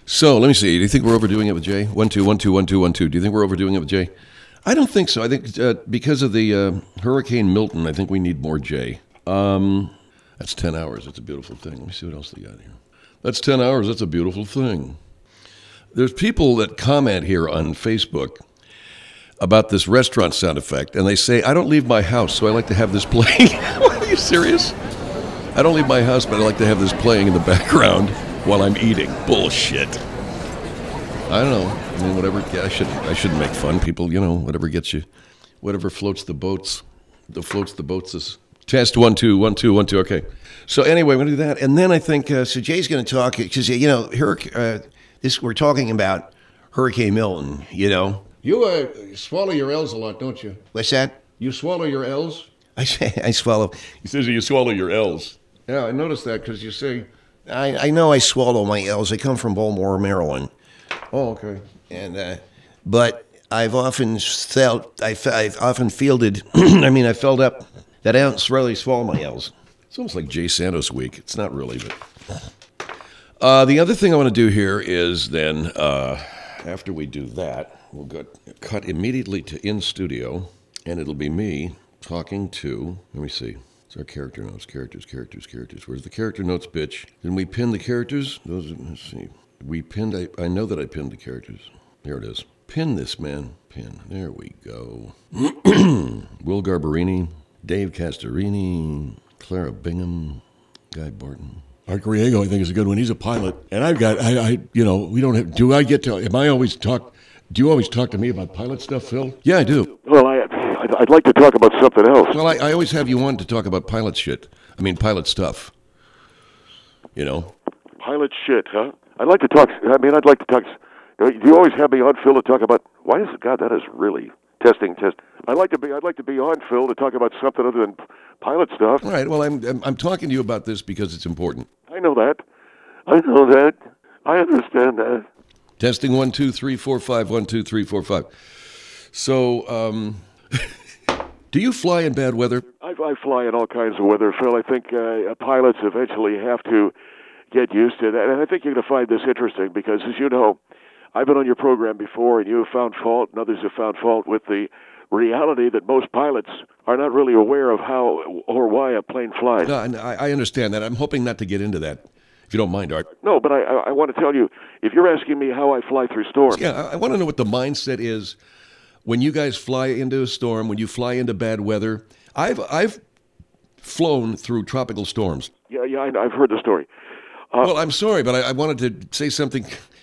So let me see. Do you think we're overdoing it with Jay? 1 2 1 2 1 2 1 2. Do you think we're overdoing it with Jay? I don't think so. I think because of the Hurricane Milton, I think we need more Jay. That's 10 hours. That's a beautiful thing. Let me see what else they got here. That's 10 hours. That's a beautiful thing. There's people that comment here on Facebook about this restaurant sound effect, and they say, I don't leave my house, so I like to have this playing. Are you serious? I don't leave my house, but I like to have this playing in the background while I'm eating. Bullshit. I don't know. I mean, whatever. Yeah, I shouldn't make fun. People, whatever gets you, whatever floats the boats. The floats the boats is test 1 2 1 2 1 2. Okay. So anyway, we're gonna do that, and then I think so. Jay's gonna talk because we're talking about Hurricane Milton. You swallow your L's a lot, don't you? What's that? You swallow your L's. I swallow. He says you swallow your L's. Yeah, I noticed that because you say. I know I swallow my L's. I come from Baltimore, Maryland. Oh, okay. And but I've often felt I've often fielded. I mean, I felt up that I don't really swallow my L's. It's almost like Jay Santos week. It's not really, but the other thing I want to do here is then after we do that, we'll cut immediately to in studio, and it'll be me talking to. Let me see. It's our character notes. Characters. Where's the character notes, bitch? Didn't we pin the characters? Let's see. We pinned. I know that I pinned the characters. There it is. Pin this, man. Pin. There we go. Will Garbarini, Dave Castorini, Clara Bingham, Guy Barton. Art Griego, I think, is a good one. He's a pilot. And I've got, we don't have, do you always talk to me about pilot stuff, Phil? Yeah, I do. Well, I'd like to talk about something else. Well, I always have you on to talk about pilot shit. I mean, pilot stuff. Pilot shit, huh? I'd like to talk. Do you always have me on, Phil, to talk about? Why is it? God, that is really testing. I'd like to be on, Phil, to talk about something other than pilot stuff. All right. Well, I'm talking to you about this because it's important. I know that. I understand that. Testing 1 2 3 4 5 1 2 3 4 5. So, do you fly in bad weather? I fly in all kinds of weather, Phil. I think pilots eventually have to get used to that. And I think you're going to find this interesting because, as you know, I've been on your program before, and you have found fault, and others have found fault with the reality that most pilots are not really aware of how or why a plane flies. No, I understand that. I'm hoping not to get into that, if you don't mind, Art. No, but I want to tell you, if you're asking me how I fly through storms. Yeah, I want to know what the mindset is when you guys fly into a storm, when you fly into bad weather. I've flown through tropical storms. Yeah, I've heard the story. Well, I'm sorry, but I wanted to say something.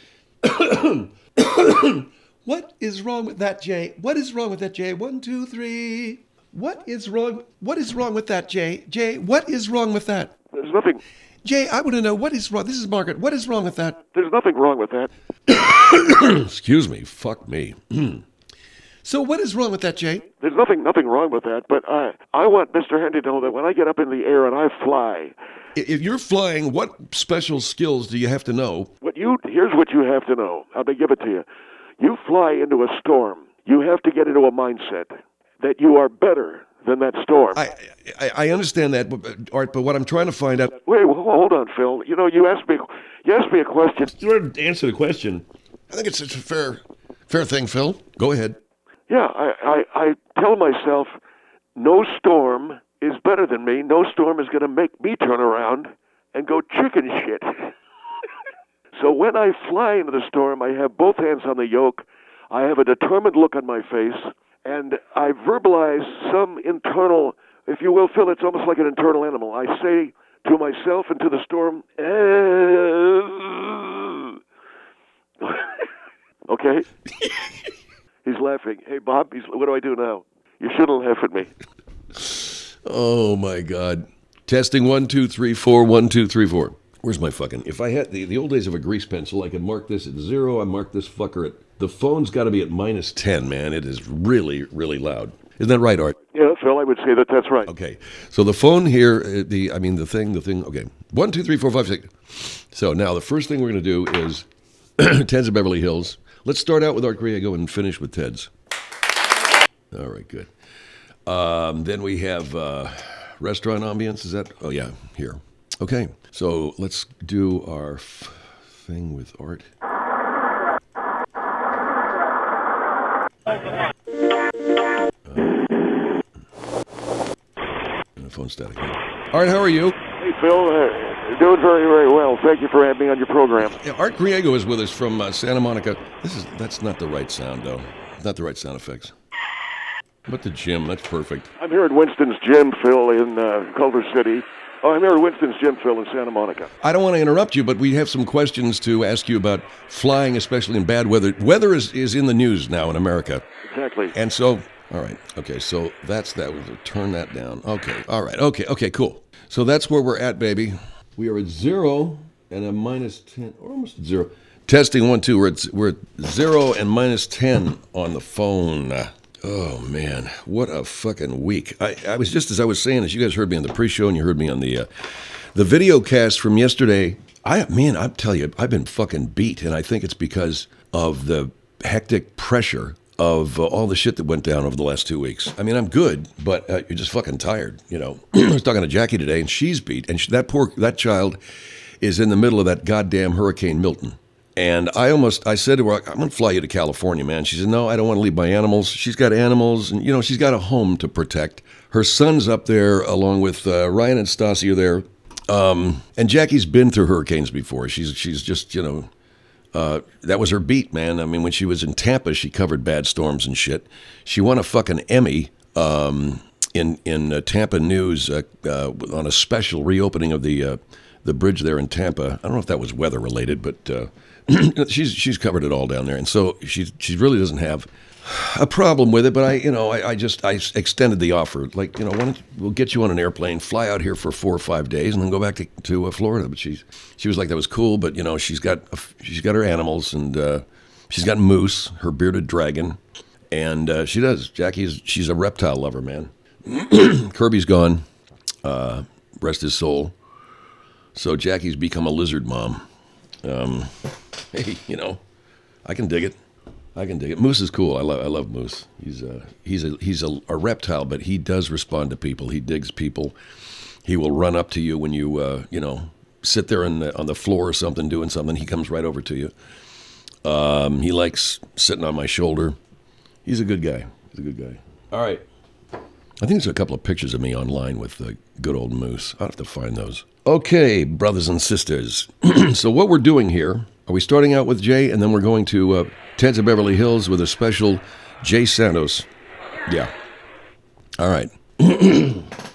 What is wrong with that, Jay? What is wrong with that, Jay? 1 2 3. What is wrong? What is wrong with that, Jay? Jay, what is wrong with that? There's nothing. Jay, I want to know what is wrong. This is Margaret. What is wrong with that? There's nothing wrong with that. Excuse me. Fuck me. So what is wrong with that, Jay? There's nothing wrong with that, but I want Mr. Hendy to know that when I get up in the air and I fly. If you're flying, what special skills do you have to know? Here's what you have to know. I'm going to give it to you. You fly into a storm. You have to get into a mindset that you are better than that storm. I understand that, Art, but what I'm trying to find out... Wait, hold on, Phil. You asked me a question. You want to answer the question. I think it's a fair thing, Phil. Go ahead. Yeah, I tell myself, no storm is better than me. No storm is going to make me turn around and go chicken shit. So when I fly into the storm, I have both hands on the yoke. I have a determined look on my face, and I verbalize some internal, if you will, Phil, it's almost like an internal animal. I say to myself and to the storm, okay? He's laughing. Hey, Bob, what do I do now? You shouldn't laugh at me. Oh, my God. Testing 1 2 3 4 1 2 3 4. Where's my fucking... If I had the old days of a grease pencil, I could mark this at 0. I mark this fucker at... The phone's got to be at -10, man. It is really, really loud. Isn't that right, Art? Yeah, Phil, I would say that's right. Okay. So the phone here, the thing. Okay. 1 2 3 4 5 6. So now the first thing we're going to do is Ted's of Beverly Hills. Let's start out with Art Griego and finish with Ted's. All right, good. Then we have restaurant ambience. Is that? Oh, yeah, here. Okay. So let's do our thing with Art. Phone static. All right, how are you? Hey, Phil. Doing very, very well. Thank you for having me on your program. Yeah, Art Griego is with us from Santa Monica. That's not the right sound, though. Not the right sound effects. But the gym, that's perfect. I'm here at Winston's Gym, Phil, in Culver City. Oh, I'm here at Winston's Gym, Phil, in Santa Monica. I don't want to interrupt you, but we have some questions to ask you about flying, especially in bad weather. Weather is in the news now in America. Exactly. And so, all right, okay, so that's that. We'll turn that down. Okay, all right, okay, cool. So that's where we're at, baby. We are at 0 and a -10, or almost at 0. Testing 1, 2. We're at 0 and -10 on the phone. Oh man, what a fucking week! I was just as I was saying, as you guys heard me on the pre-show and you heard me on the video cast from yesterday. I tell you, I've been fucking beat, and I think it's because of the hectic pressure of all the shit that went down over the last 2 weeks. I mean, I'm good, but you're just fucking tired, you know. I was talking to Jackie today, and she's beat, and that child is in the middle of that goddamn Hurricane Milton. And I said to her, I'm going to fly you to California, man. She said, no, I don't want to leave my animals. She's got animals, and, you know, she's got a home to protect. Her son's up there, along with Ryan and Stassi are there. And Jackie's been through hurricanes before. She's just, you know, that was her beat, man. I mean, when she was in Tampa, she covered bad storms and shit. She won a fucking Emmy in Tampa News on a special reopening of the bridge there in Tampa. I don't know if that was weather related, but she's covered it all down there, and so she really doesn't have a problem with it. But I extended the offer, like, you know, we'll get you on an airplane, fly out here for 4 or 5 days, and then go back to Florida. But she was like, that was cool, but you know, she's got her animals, and she's got Moose, her bearded dragon, and she's a reptile lover, man. Kirby's gone, rest his soul. So Jackie's become a lizard mom. Hey, you know, I can dig it. Moose is cool. I love Moose. He's a reptile, but he does respond to people. He digs people. He will run up to you when you sit there on the floor or something doing something. He comes right over to you. He likes sitting on my shoulder. He's a good guy. All right. I think there's a couple of pictures of me online with the good old Moose. I'll have to find those. Okay, brothers and sisters. So what we're doing here, are we starting out with Jay, and then we're going to Ted's of Beverly Hills with a special Jay Santos? Yeah. All right.